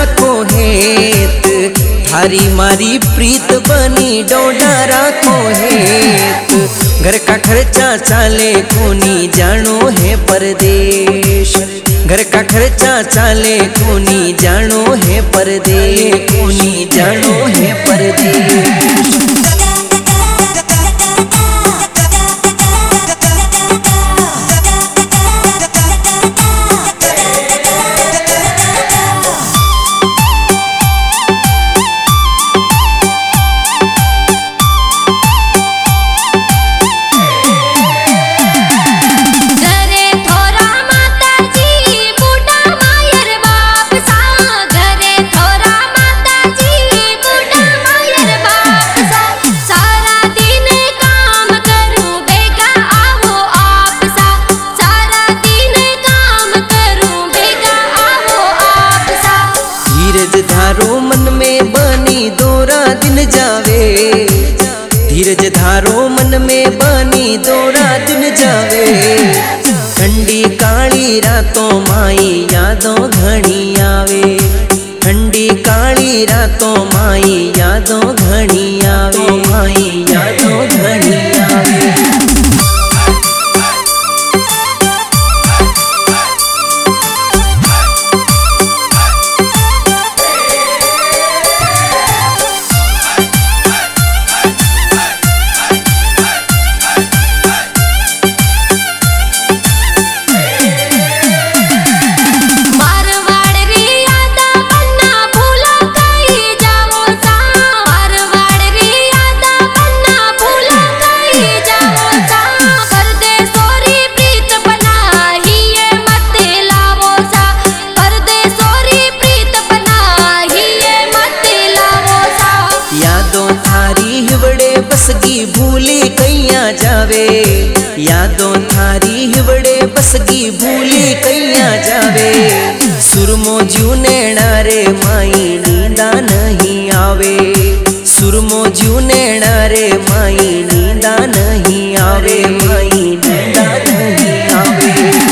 राखो हेत, थारी मारी प्रीत बनी डोडा राखो हेत। घर का खर्चा चाले कोनी जानो है परदेश, घर का खर्चा चाले कोनी जानो है परदेश, कोनी जानो है परदेश। धीरज धारो मन में बनी दोरा दिन जावे, धीरज धारो मन में बनी दोरा दिन जावे। ठंडी काली रातों माई यादों घनी आवे, ठंडी काली रातों माई यादों घनी आवे, माई यादों घनी आवे। बसगी भूली कैया जावे, यादों थारी हिवड़े बसगी भूली कैया जावे। सुरमो ज्यू नैना रे माई नींदा नहीं आवे, सुरमो ज्यू नैना रे माई नींदा नहीं आवे, माई नींदा नहीं आवे।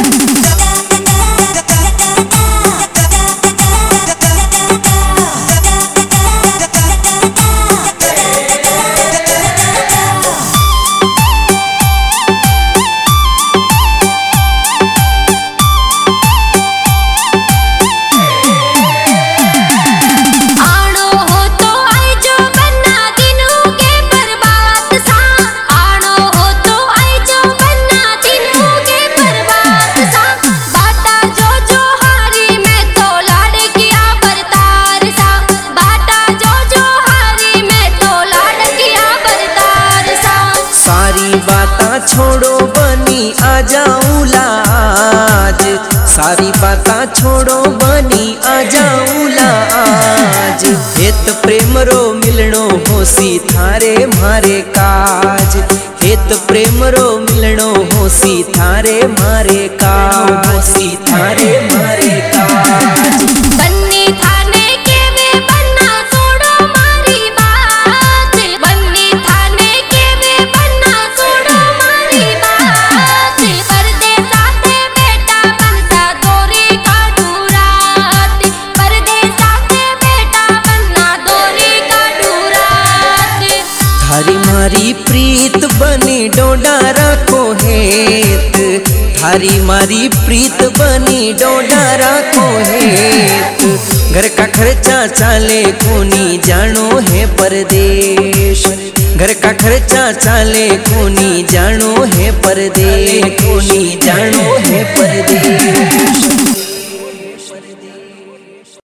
छोड़ो बनी आ जाऊं लाज, सारी बातां छोड़ो बनी आ जाऊं लाज। हेत प्रेम रो मिलनो होसी थारे मारे काज, हेत प्रेम रो मिलनो होसी थारे मारे काज, होसी थारे मारे काज। बन्नी थाने के वे बन्ना छोड़ो मारी बात, बन्नी थाने के वे बन्ना छोड़ो मारी बात। परदेसा से बेटा बनता दोरी काटू रात, परदेसा से बेटा बनना दोरी काटू रात। थारी मारी प्रीत बनी डोडा राखो हेत, थारी मारी प्रीत बनी डोडा राखो हेत। घर का खर्चा चाले कोनी जानो है परदेश, घर का खर्चा चाले कोनी जानो है परदेश, कोनी जानो है परदेश।